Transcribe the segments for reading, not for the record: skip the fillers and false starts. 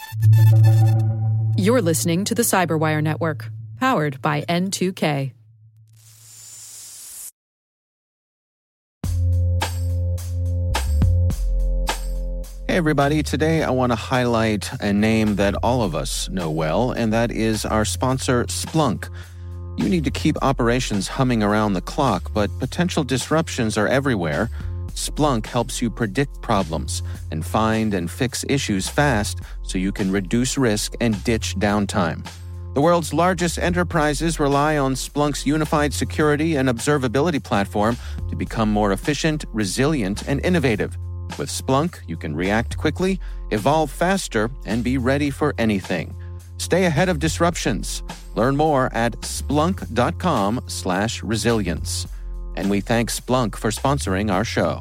You're listening to the Cyberwire Network, powered by N2K. Hey everybody, today I want to highlight a name that all of us know well, and that is our sponsor, Splunk. You need to keep operations humming around the clock, but potential disruptions are everywhere. Splunk helps you predict problems and find and fix issues fast so you can reduce risk and ditch downtime. The world's largest enterprises rely on Splunk's unified security and observability platform to become more efficient, resilient, and innovative. With Splunk, you can react quickly, evolve faster, and be ready for anything. Stay ahead of disruptions. Learn more at splunk.com/resilience. And we thank Splunk for sponsoring our show.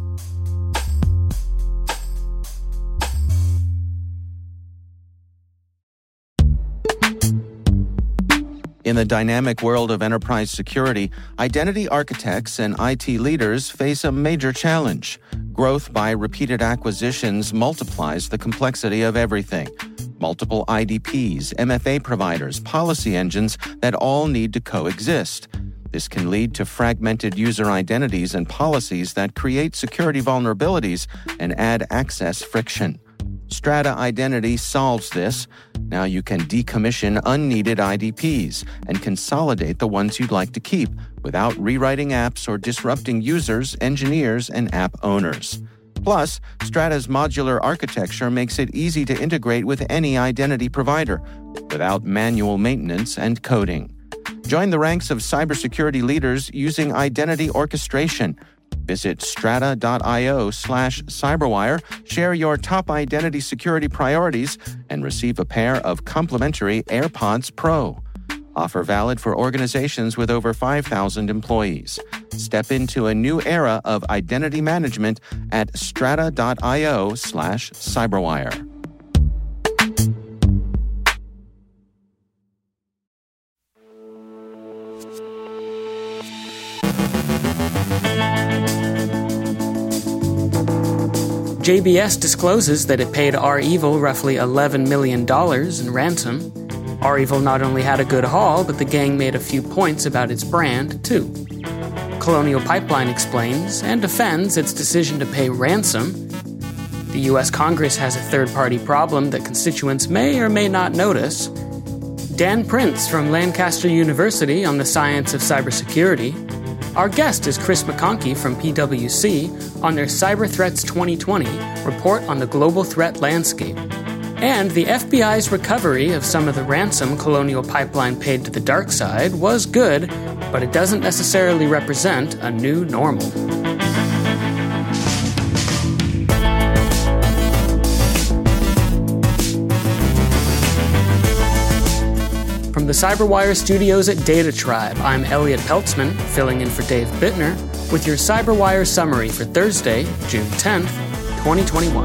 In the dynamic world of enterprise security, identity architects and IT leaders face a major challenge. Growth by repeated acquisitions multiplies the complexity of everything. Multiple IDPs, MFA providers, policy engines that all need to coexist. This can lead to fragmented user identities and policies that create security vulnerabilities and add access friction. Strata Identity solves this. Now you can decommission unneeded IDPs and consolidate the ones you'd like to keep without rewriting apps or disrupting users, engineers, and app owners. Plus, Strata's modular architecture makes it easy to integrate with any identity provider without manual maintenance and coding. Join the ranks of cybersecurity leaders using identity orchestration. Visit strata.io/cyberwire, share your top identity security priorities, and receive a pair of complimentary AirPods Pro. Offer valid for organizations with over 5,000 employees. Step into a new era of identity management at strata.io/cyberwire. JBS discloses that it paid REvil roughly $11 million in ransom. REvil not only had a good haul, but the gang made a few points about its brand, too. Colonial Pipeline explains and defends its decision to pay ransom. The U.S. Congress has a third-party problem that constituents may or may not notice. Dan Prince from Lancaster University on the science of cybersecurity. Our guest is Chris McConkey from PwC on their Cyber Threats 2020 report on the global threat landscape. And the FBI's recovery of some of the ransom Colonial Pipeline paid to the dark side was good, but it doesn't necessarily represent a new normal. From the Cyberwire studios at Data Tribe, I'm Elliot Peltzman, filling in for Dave Bittner, with your Cyberwire summary for Thursday, June 10th, 2021.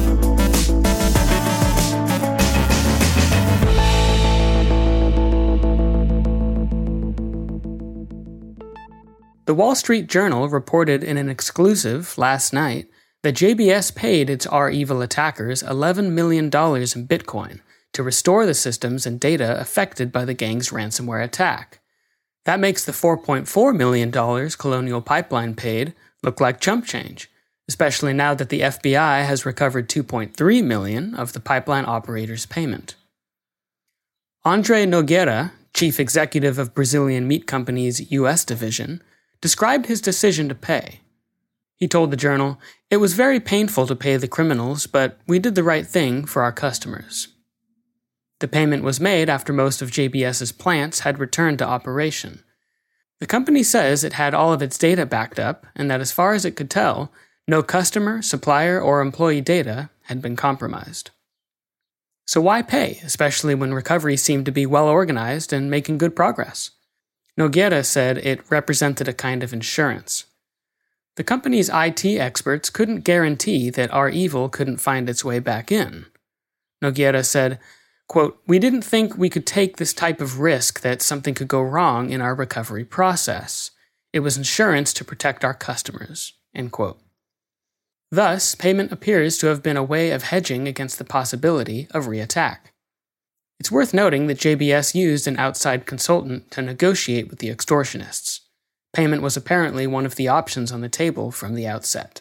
The Wall Street Journal reported in an exclusive last night that JBS paid its REvil attackers $11 million in Bitcoin to restore the systems and data affected by the gang's ransomware attack. That makes the $4.4 million Colonial Pipeline paid look like chump change, especially now that the FBI has recovered $2.3 million of the pipeline operator's payment. Andre Nogueira, chief executive of Brazilian meat company's U.S. division, described his decision to pay. He told the Journal, "It was very painful to pay the criminals, but we did the right thing for our customers." The payment was made after most of JBS's plants had returned to operation. The company says it had all of its data backed up and that as far as it could tell, no customer, supplier, or employee data had been compromised. So why pay, especially when recovery seemed to be well organized and making good progress? Nogueira said it represented a kind of insurance. The company's IT experts couldn't guarantee that REvil couldn't find its way back in. Nogueira said, quote, "We didn't think we could take this type of risk that something could go wrong in our recovery process. It was insurance to protect our customers," end quote. Thus, payment appears to have been a way of hedging against the possibility of re-attack. It's worth noting that JBS used an outside consultant to negotiate with the extortionists. Payment was apparently one of the options on the table from the outset.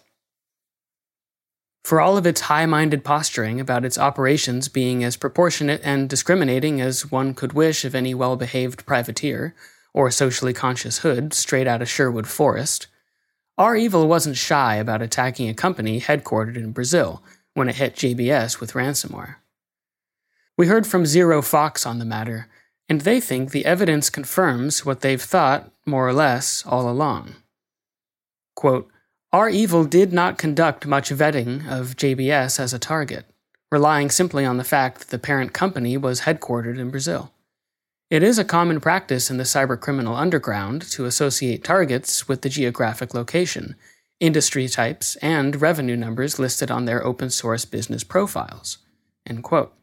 For all of its high-minded posturing about its operations being as proportionate and discriminating as one could wish of any well-behaved privateer or socially conscious hood straight out of Sherwood Forest, REvil wasn't shy about attacking a company headquartered in Brazil when it hit JBS with ransomware. We heard from Zero Fox on the matter, and they think the evidence confirms what they've thought, more or less, all along. Quote, REvil did not conduct much vetting of JBS as a target, relying simply on the fact that the parent company was headquartered in Brazil. It is a common practice in the cybercriminal underground to associate targets with the geographic location, industry types, and revenue numbers listed on their open-source business profiles. End quote.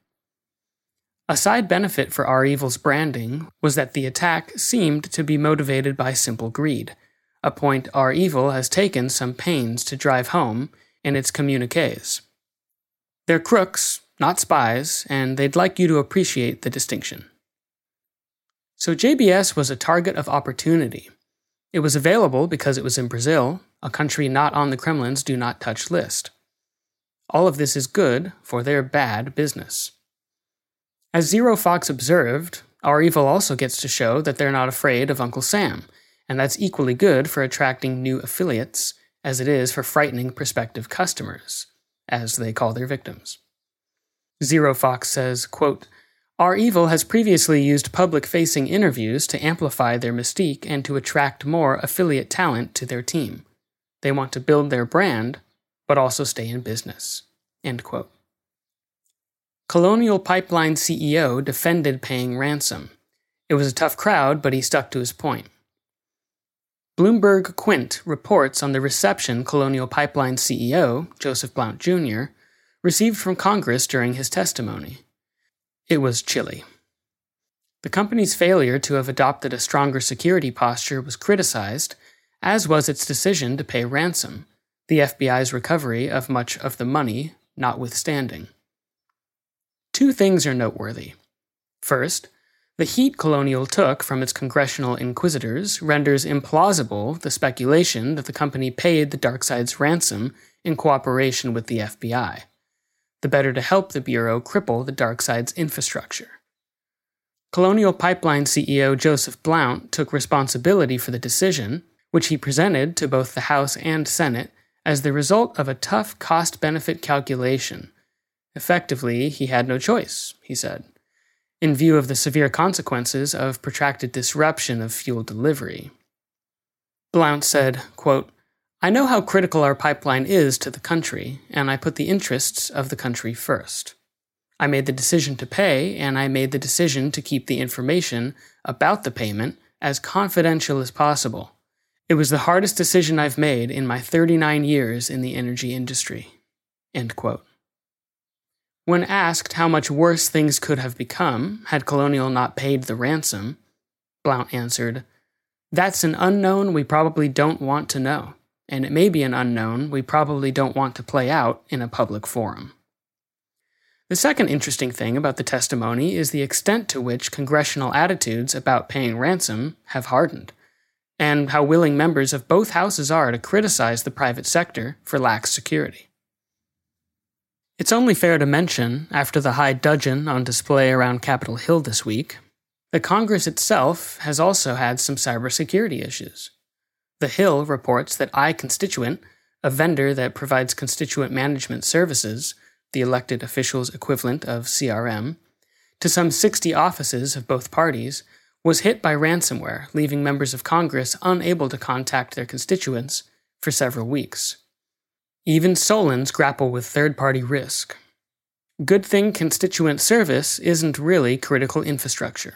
A side benefit for REvil's branding was that the attack seemed to be motivated by simple greed, a point REvil has taken some pains to drive home in its communiques. They're crooks, not spies, and they'd like you to appreciate the distinction. So JBS was a target of opportunity. It was available because it was in Brazil, a country not on the Kremlin's Do Not Touch list. All of this is good for their bad business. As Zero Fox observed, REvil also gets to show that they're not afraid of Uncle Sam, and that's equally good for attracting new affiliates as it is for frightening prospective customers, as they call their victims. Zero Fox says, quote, REvil has previously used public-facing interviews to amplify their mystique and to attract more affiliate talent to their team. They want to build their brand, but also stay in business. End quote. Colonial Pipeline CEO defended paying ransom. It was a tough crowd, but he stuck to his point. Bloomberg Quint reports on the reception Colonial Pipeline CEO, Joseph Blount Jr., received from Congress during his testimony. It was chilly. The company's failure to have adopted a stronger security posture was criticized, as was its decision to pay ransom, the FBI's recovery of much of the money notwithstanding. Two things are noteworthy. First, the heat Colonial took from its congressional inquisitors renders implausible the speculation that the company paid the DarkSide's ransom in cooperation with the FBI, the better to help the Bureau cripple the DarkSide's infrastructure. Colonial Pipeline CEO Joseph Blount took responsibility for the decision, which he presented to both the House and Senate, as the result of a tough cost-benefit calculation. Effectively, he had no choice, he said, in view of the severe consequences of protracted disruption of fuel delivery. Blount said, quote, I know how critical our pipeline is to the country, and I put the interests of the country first. I made the decision to pay, and I made the decision to keep the information about the payment as confidential as possible. It was the hardest decision I've made in my 39 years in the energy industry. End quote. When asked how much worse things could have become had Colonial not paid the ransom, Blount answered, That's an unknown we probably don't want to know, and it may be an unknown we probably don't want to play out in a public forum. The second interesting thing about the testimony is the extent to which congressional attitudes about paying ransom have hardened, and how willing members of both houses are to criticize the private sector for lax security. It's only fair to mention, after the high dudgeon on display around Capitol Hill this week, that Congress itself has also had some cybersecurity issues. The Hill reports that iConstituent, a vendor that provides constituent management services, the elected officials' equivalent of CRM, to some 60 offices of both parties, was hit by ransomware, leaving members of Congress unable to contact their constituents for several weeks. Even Solons grapple with third-party risk. Good thing constituent service isn't really critical infrastructure.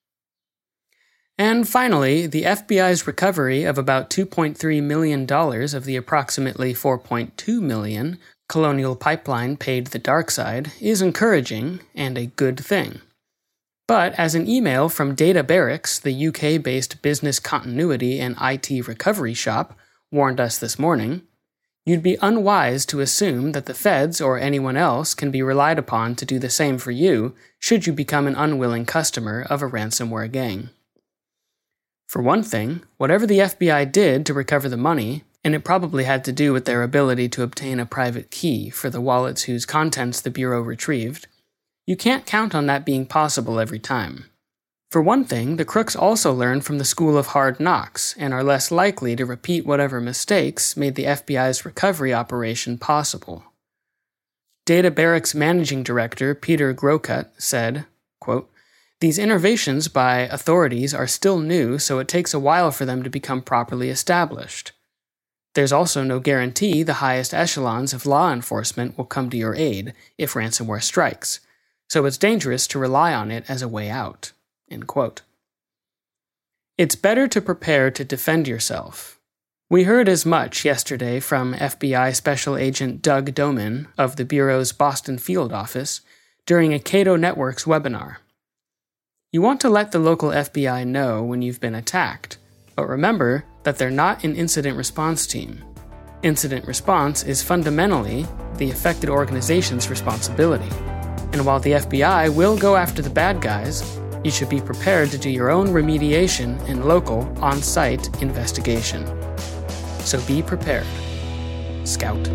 And finally, the FBI's recovery of about $2.3 million of the approximately $4.2 million Colonial Pipeline paid the DarkSide is encouraging and a good thing. But as an email from Data Barracks, the UK-based business continuity and IT recovery shop, warned us this morning, You'd be unwise to assume that the feds or anyone else can be relied upon to do the same for you should you become an unwilling customer of a ransomware gang. For one thing, whatever the FBI did to recover the money, and it probably had to do with their ability to obtain a private key for the wallets whose contents the Bureau retrieved, you can't count on that being possible every time. For one thing, the crooks also learned from the school of hard knocks and are less likely to repeat whatever mistakes made the FBI's recovery operation possible. Data Barrack's managing director, Peter Grokut, said, quote, "These innovations by authorities are still new, so it takes a while for them to become properly established. There's also no guarantee the highest echelons of law enforcement will come to your aid if ransomware strikes, so it's dangerous to rely on it as a way out." End quote. It's better to prepare to defend yourself. We heard as much yesterday from FBI Special Agent Doug Doman of the Bureau's Boston field office during a Cato Networks webinar. You want to let the local FBI know when you've been attacked, but remember that they're not an incident response team. Incident response is fundamentally the affected organization's responsibility. And while the FBI will go after the bad guys, you should be prepared to do your own remediation and local, on-site investigation. So be prepared. Scout.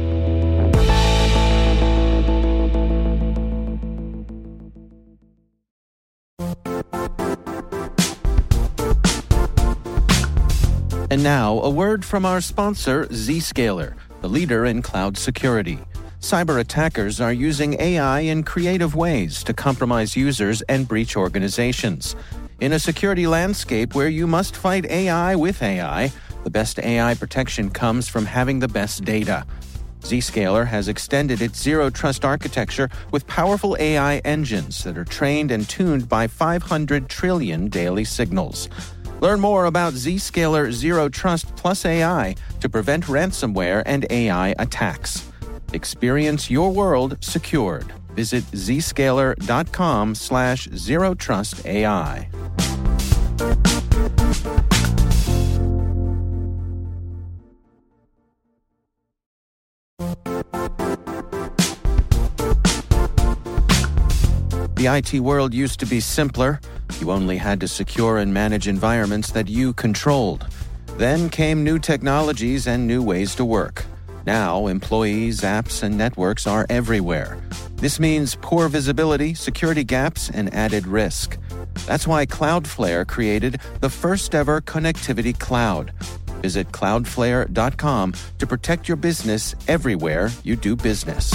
And now, a word from our sponsor, Zscaler, the leader in cloud security. Cyber attackers are using AI in creative ways to compromise users and breach organizations. In a security landscape where you must fight AI with AI, the best AI protection comes from having the best data. Zscaler has extended its zero-trust architecture with powerful AI engines that are trained and tuned by 500 trillion daily signals. Learn more about Zscaler Zero Trust Plus AI to prevent ransomware and AI attacks. Experience your world secured. Visit zscaler.com/zerotrustai. The IT world used to be simpler. You only had to secure and manage environments that you controlled. Then came new technologies and new ways to work. Now, employees, apps, and networks are everywhere. This means poor visibility, security gaps, and added risk. That's why Cloudflare created the first-ever connectivity cloud. Visit cloudflare.com to protect your business everywhere you do business.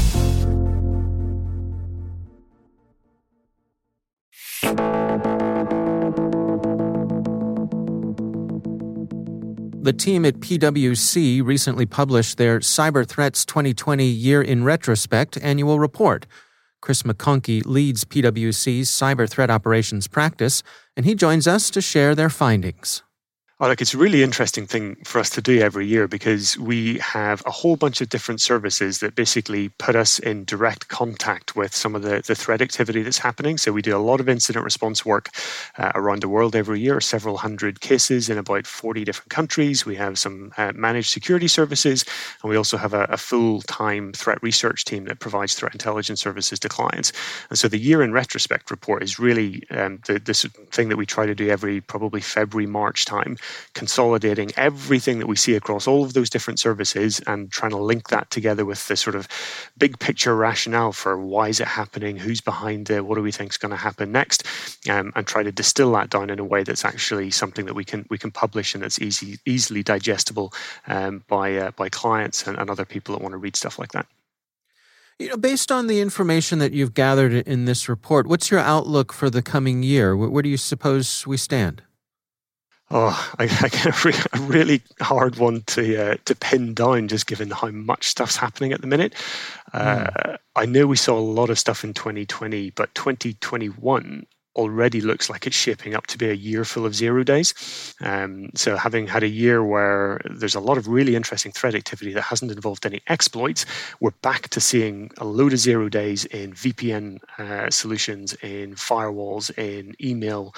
The team at PwC recently published their Cyber Threats 2020 Year in Retrospect annual report. Chris McConkey leads PwC's cyber threat operations practice, and he joins us to share their findings. Oh, look, it's a really interesting thing for us to do every year because we have a whole bunch of different services that basically put us in direct contact with some of the threat activity that's happening. So we do a lot of incident response work around the world every year, several hundred cases in about 40 different countries. We have some managed security services, and we also have a full-time threat research team that provides threat intelligence services to clients. And so the Year in Retrospect report is really this thing that we try to do every probably February, March time, consolidating everything that we see across all of those different services and trying to link that together with the sort of big picture rationale for why is it happening, who's behind it, what do we think is going to happen next, and try to distill that down in a way that's actually something that we can publish and that's easily digestible by clients and other people that want to read stuff like that. You know, based on the information that you've gathered in this report, what's your outlook for the coming year? Where do you suppose we stand? Oh, I get a really hard one to pin down, just given how much stuff's happening at the minute. I know we saw a lot of stuff in 2020, but 2021 already looks like it's shaping up to be a year full of 0 days. So having had a year where there's a lot of really interesting threat activity that hasn't involved any exploits, we're back to seeing a load of 0 days in VPN solutions, in firewalls, in email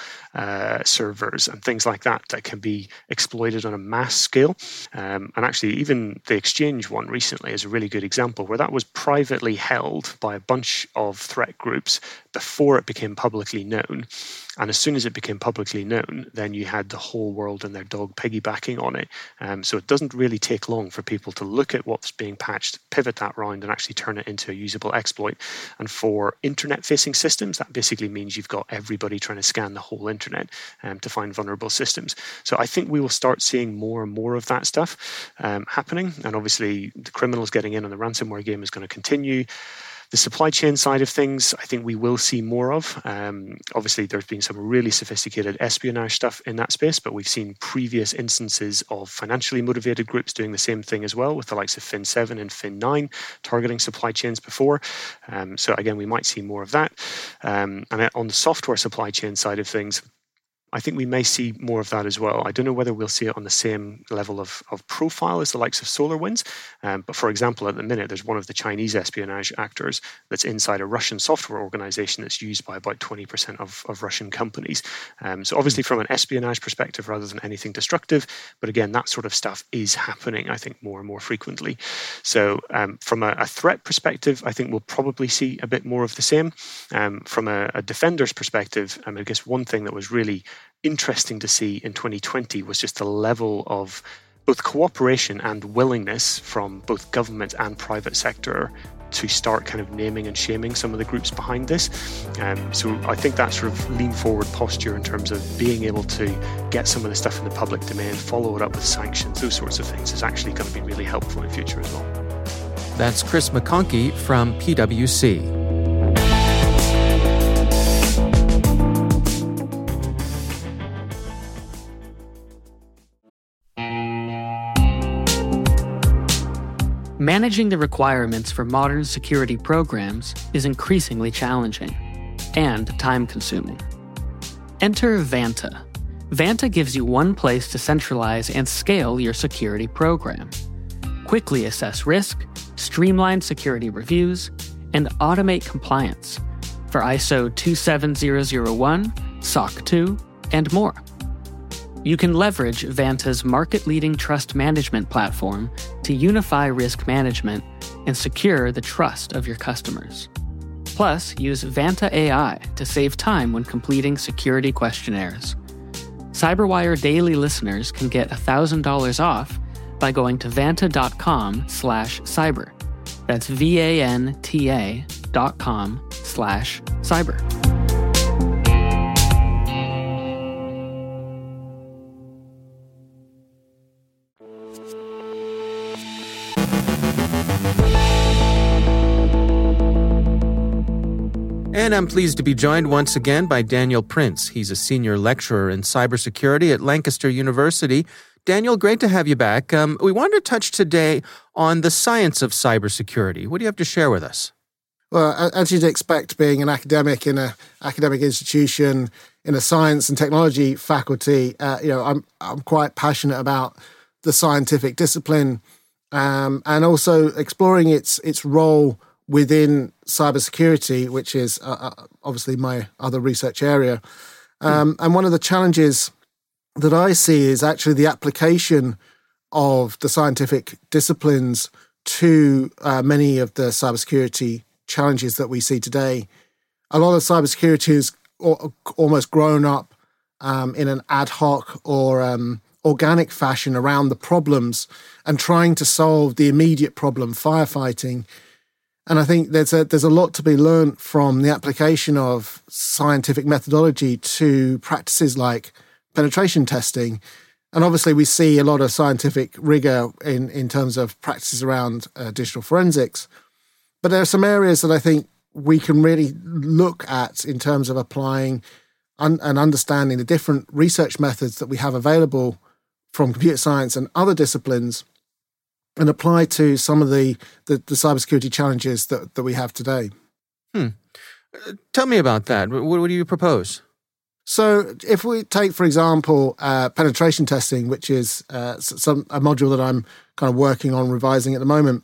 servers, and things like that can be exploited on a mass scale. And actually, even the Exchange one recently is a really good example where that was privately held by a bunch of threat groups before it became publicly known. And as soon as it became publicly known, then you had the whole world and their dog piggybacking on it. So it doesn't really take long for people to look at what's being patched, pivot that round, and actually turn it into a usable exploit. And for internet-facing systems, that basically means you've got everybody trying to scan the whole internet to find vulnerable systems. So I think we will start seeing more and more of that stuff happening. And obviously, the criminals getting in on the ransomware game is going to continue. The supply chain side of things, I think we will see more of. Obviously, there's been some really sophisticated espionage stuff in that space, but we've seen previous instances of financially motivated groups doing the same thing as well, with the likes of Fin7 and Fin9 targeting supply chains before. So again, we might see more of that. And on the software supply chain side of things, I think we may see more of that as well. I don't know whether we'll see it on the same level of profile as the likes of SolarWinds. But for example, at the minute, there's one of the Chinese espionage actors that's inside a Russian software organization that's used by about 20% of Russian companies. So obviously from an espionage perspective rather than anything destructive. But again, that sort of stuff is happening, I think, more and more frequently. So from a threat perspective, I think we'll probably see a bit more of the same. From a defender's perspective, I guess one thing that was really interesting to see in 2020 was just the level of both cooperation and willingness from both government and private sector to start kind of naming and shaming some of the groups behind this. So I think that sort of lean forward posture in terms of being able to get some of the stuff in the public domain, follow it up with sanctions, those sorts of things is actually going to be really helpful in future as well. That's Chris McConkey from PwC. Managing the requirements for modern security programs is increasingly challenging and time-consuming. Enter Vanta. Vanta gives you one place to centralize and scale your security program. Quickly assess risk, streamline security reviews, and automate compliance for ISO 27001, SOC 2, and more. You can leverage Vanta's market-leading trust management platform to unify risk management and secure the trust of your customers. Plus, use Vanta AI to save time when completing security questionnaires. CyberWire Daily listeners can get $1,000 off by going to vanta.com/cyber. That's VANTA.com/cyber. And I'm pleased to be joined once again by Daniel Prince. He's a senior lecturer in cybersecurity at Lancaster University. Daniel, great to have you back. We wanted to touch today on the science of cybersecurity. What do you have to share with us? Well, as you'd expect, being an academic in an academic institution in a science and technology faculty, I'm quite passionate about the scientific discipline and also exploring its role within cybersecurity, which is obviously my other research area. And one of the challenges that I see is actually the application of the scientific disciplines to many of the cybersecurity challenges that we see today. A lot of cybersecurity is almost grown up in an ad hoc or organic fashion around the problems and trying to solve the immediate problem, firefighting. And I think there's a lot to be learned from the application of scientific methodology to practices like penetration testing. And obviously we see a lot of scientific rigor in terms of practices around digital forensics. But there are some areas that I think we can really look at in terms of applying and understanding the different research methods that we have available from computer science and other disciplines and apply to some of the cybersecurity challenges that we have today. Tell me about that. What do you propose? So if we take, for example, penetration testing, which is a module that I'm kind of working on revising at the moment,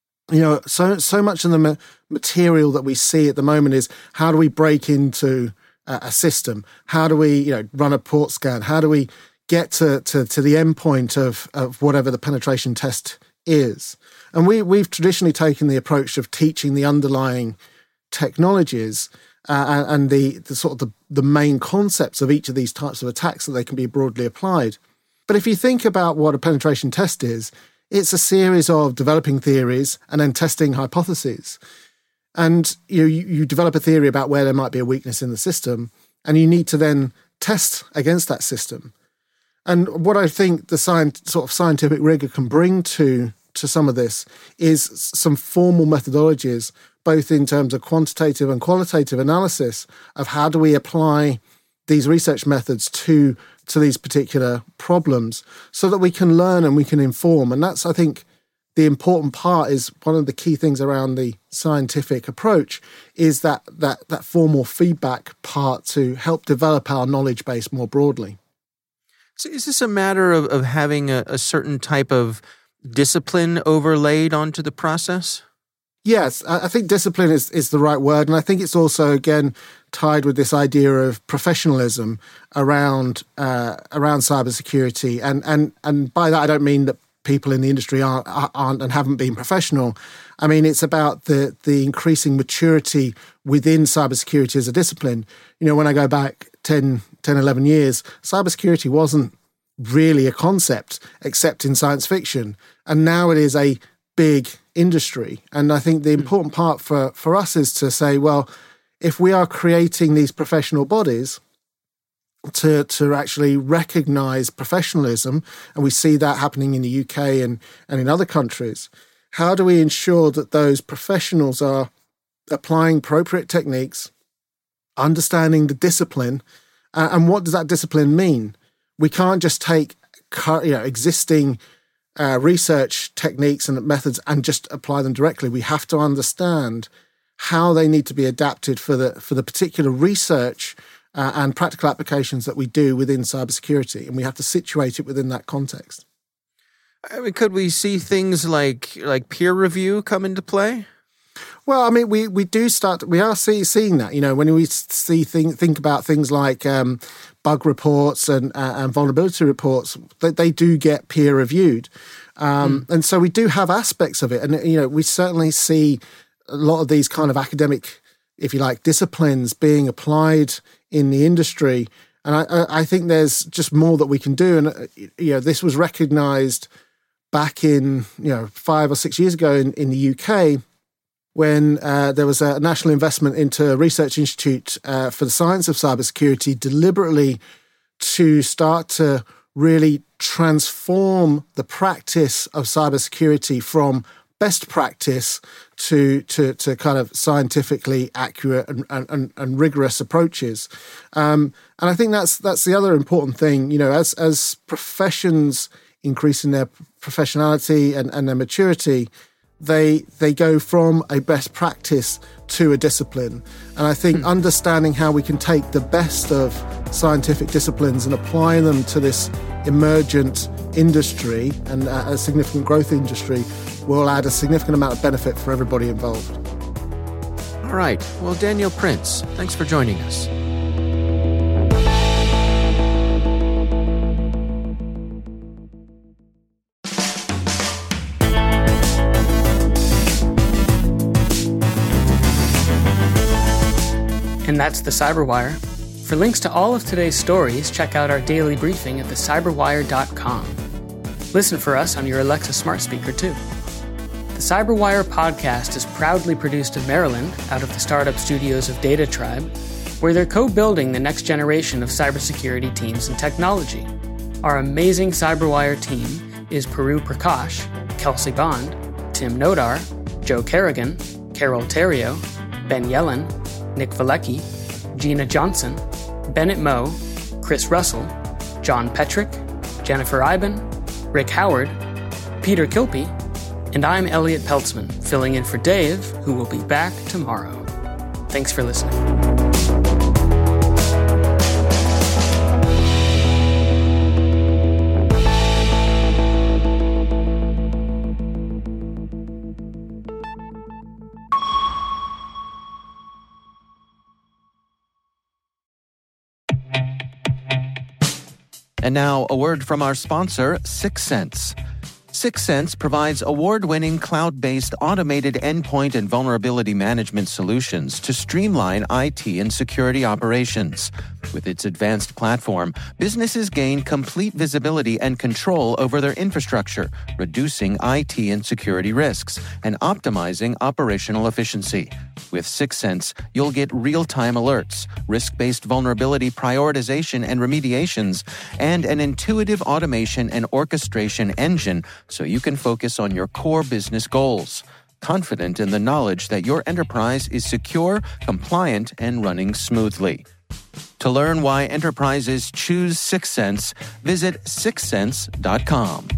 so much of the material that we see at the moment is how do we break into a system? How do we run a port scan? How do we get to the endpoint of whatever the penetration test is? And we've traditionally taken the approach of teaching the underlying technologies and the sort of the main concepts of each of these types of attacks so they can be broadly applied. But if you think about what a penetration test is, it's a series of developing theories and then testing hypotheses. And you develop a theory about where there might be a weakness in the system, and you need to then test against that system. And what I think the sort of scientific rigor can bring to some of this is some formal methodologies, both in terms of quantitative and qualitative analysis of how do we apply these research methods to these particular problems so that we can learn and we can inform. And that's, I think, the important part is one of the key things around the scientific approach is that formal feedback part to help develop our knowledge base more broadly. So is this a matter of having a certain type of discipline overlaid onto the process? Yes, I think discipline is the right word. And I think it's also, again, tied with this idea of professionalism around cybersecurity. And by that, I don't mean that people in the industry aren't and haven't been professional. I mean, it's about the increasing maturity within cybersecurity as a discipline. When I go back 10, 11 years, cybersecurity wasn't really a concept except in science fiction. And now it is a big industry. And I think the important part for us is to say, well, if we are creating these professional bodies to actually recognize professionalism, and we see that happening in the UK and in other countries, how do we ensure that those professionals are applying appropriate techniques, understanding the discipline, and what does that discipline mean? We can't just take existing research techniques and methods and just apply them directly. We have to understand how they need to be adapted for the particular research and practical applications that we do within cybersecurity, and we have to situate it within that context. I mean, could we see things like peer review come into play? Well, I mean, we are seeing that. When we think about things like bug reports and vulnerability reports, they do get peer reviewed, and so we do have aspects of it. And we certainly see a lot of these kind of academic, if you like, disciplines being applied in the industry. And I think there's just more that we can do. And this was recognised back in 5 or 6 years ago in the UK, when there was a national investment into a research institute for the science of cybersecurity, deliberately to start to really transform the practice of cybersecurity from best practice to kind of scientifically accurate and rigorous approaches. And I think that's the other important thing. As professions increase in their professionality and their maturity, they go from a best practice to a discipline. And I think understanding how we can take the best of scientific disciplines and apply them to this emergent industry and a significant growth industry will add a significant amount of benefit for everybody involved. All right. Well, Daniel Prince, thanks for joining us. And that's the Cyberwire. For links to all of today's stories, check out our daily briefing at thecyberwire.com. Listen for us on your Alexa smart speaker, too. The Cyberwire podcast is proudly produced in Maryland out of the startup studios of Data Tribe, where they're co-building the next generation of cybersecurity teams and technology. Our amazing Cyberwire team is Puru Prakash, Kelsey Bond, Tim Nodar, Joe Kerrigan, Carol Terrio, Ben Yellen, Nick Valecki, Gina Johnson, Bennett Moe, Chris Russell, John Petrick, Jennifer Iben, Rick Howard, Peter Kilpie, and I'm Elliot Peltzman, filling in for Dave, who will be back tomorrow. Thanks for listening. And now, a word from our sponsor, Syxsense. Syxsense provides award-winning cloud-based automated endpoint and vulnerability management solutions to streamline IT and security operations. With its advanced platform, businesses gain complete visibility and control over their infrastructure, reducing IT and security risks and optimizing operational efficiency. With Syxsense, you'll get real-time alerts, risk-based vulnerability prioritization and remediations, and an intuitive automation and orchestration engine so you can focus on your core business goals, confident in the knowledge that your enterprise is secure, compliant, and running smoothly. To learn why enterprises choose Syxsense, visit syxsense.com.